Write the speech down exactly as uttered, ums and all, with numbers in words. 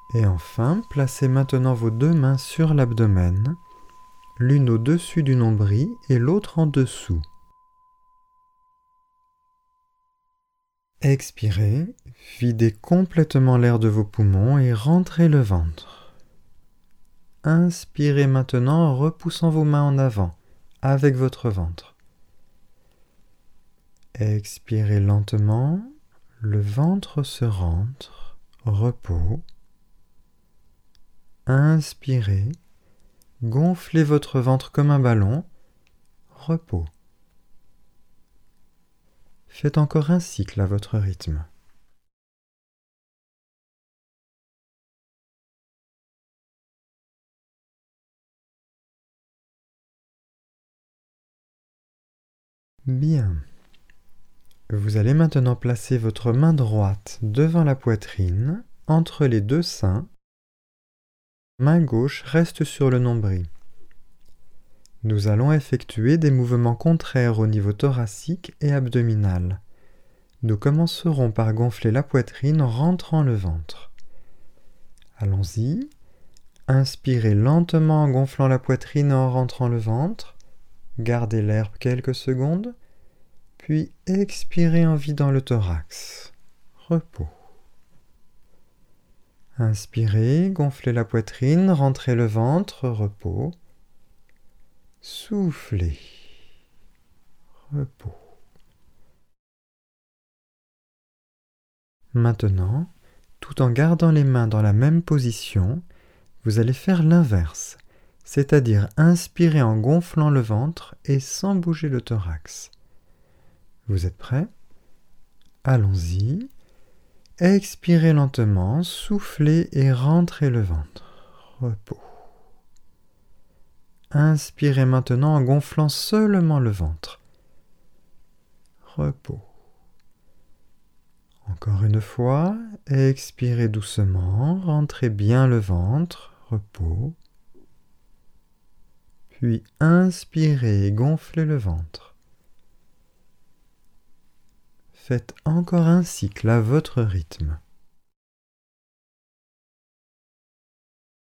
Et enfin, placez maintenant vos deux mains sur l'abdomen, l'une au-dessus du nombril et l'autre en dessous. Expirez, videz complètement l'air de vos poumons et rentrez le ventre. Inspirez maintenant en repoussant vos mains en avant, avec votre ventre. Expirez lentement, le ventre se rentre, repos. Inspirez, gonflez votre ventre comme un ballon, repos. Faites encore un cycle à votre rythme. Bien. Vous allez maintenant placer votre main droite devant la poitrine, entre les deux seins. Main gauche reste sur le nombril. Nous allons effectuer des mouvements contraires au niveau thoracique et abdominal. Nous commencerons par gonfler la poitrine en rentrant le ventre. Allons-y. Inspirez lentement en gonflant la poitrine et en rentrant le ventre. Gardez l'air quelques secondes. Puis expirez en vidant le thorax. Repos. Inspirez, gonflez la poitrine, rentrez le ventre, repos. Soufflez. Repos. Maintenant, tout en gardant les mains dans la même position, vous allez faire l'inverse, c'est-à-dire inspirer en gonflant le ventre et sans bouger le thorax. Vous êtes prêts? Allons-y. Expirez lentement, soufflez et rentrez le ventre. Repos. Inspirez maintenant en gonflant seulement le ventre. Repos. Encore une fois, expirez doucement, rentrez bien le ventre, repos. Puis inspirez et gonflez le ventre. Faites encore un cycle à votre rythme.